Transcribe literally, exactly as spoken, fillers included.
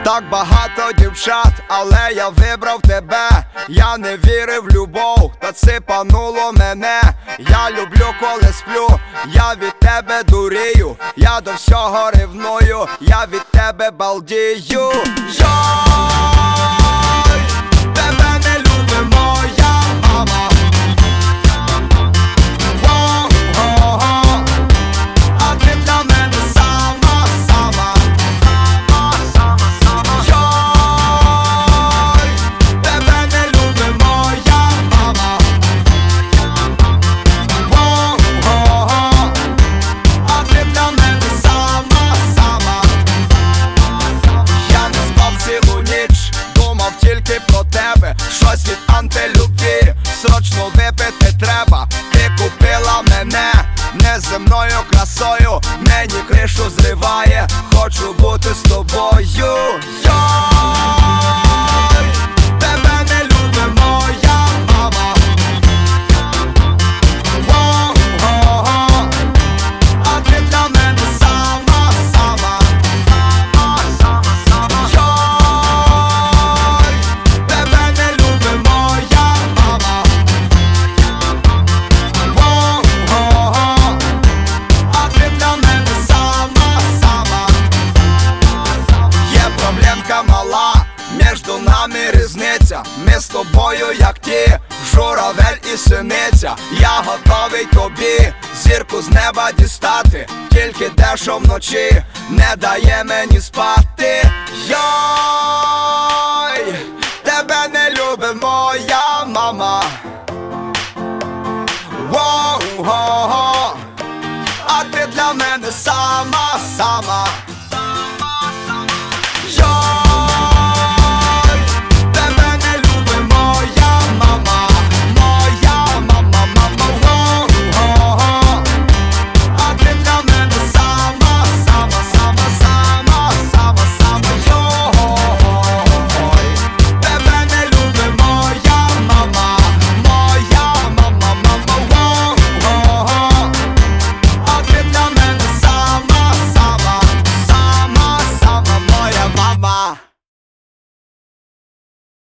Так багато дівчат, але я вибрав тебе. Я не вірив в любов, та сипануло мене. Я люблю, коли сплю, я від тебе дурію. Я до всього ревную, я від тебе балдію. Йой, тебе не любить моя мама. А ти для мене сама, сама. Тільки про тебе, щось від антилюбві срочно випити треба. Ти купила мене неземною красою, мені кришу зриває, хочу бути з тобою. Йой, тебе не любить моя мама. О-о-о, а ти для мене сама, сама. Мала, между нами різниця. Ми з тобою як ті, журавель і синиця. Я готовий тобі зірку з неба дістати, тільки те, що вночі не дає мені спати. Йой, тебе не любить моя мама. Воу-го-го, а ти для мене сама, сама.